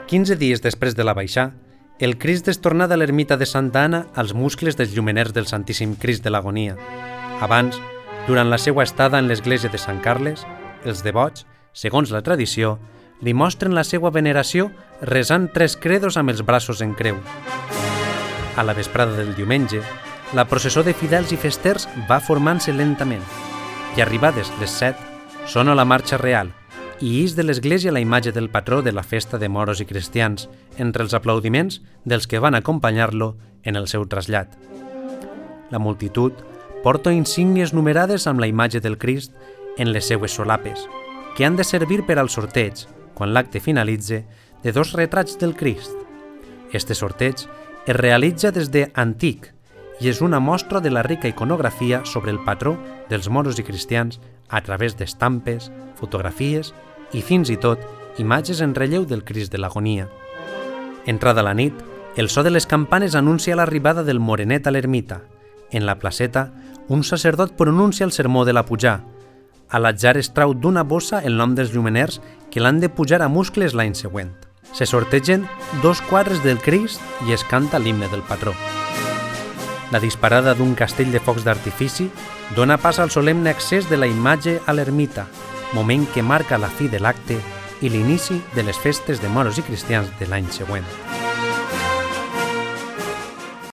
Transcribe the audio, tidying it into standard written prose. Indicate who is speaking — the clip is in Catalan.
Speaker 1: 15 dies després de la baixà, el Crist és tornat a l'ermita de Santa Anna als muscles dels llumeners del Santíssim Crist de l'Agonia. Abans, durant la seva estada en l'església de Sant Carles, els devots, segons la tradició, li mostren la seva veneració resant 3 credos amb els braços en creu. A la vesprada del diumenge, la processó de fidels i festers va formant-se lentament i arribades les 7, sona la marxa real i ix de l'església la imatge del patró de la festa de moros i cristians entre els aplaudiments dels que van acompanyar-lo en el seu trasllat. La multitud porta insígnies numerades amb la imatge del Crist en les seues solapes, que han de servir per al sorteig, quan l'acte finalitze, de 2 retrats del Crist. Este sorteig es realitza des d'antic i és una mostra de la rica iconografia sobre el patró dels moros i cristians a través d'estampes, fotografies i fins i tot imatges en relleu del Crist de l'Agonia. Entrada la nit, el so de les campanes anuncia l'arribada del morenet a l'ermita. En la placeta, un sacerdot pronuncia el sermó de la pujar. A l'atzar es trau d'una bossa el nom dels llumeners que l'han de pujar a muscles l'any següent. Se sortegen 2 quadres del Crist i es canta l'himne del patró. La disparada d'un castell de focs d'artifici dona pas al solemne accés de la imatge a l'ermita, moment que marca la fi de l'acte i l'inici de les festes de moros i cristians de l'any següent.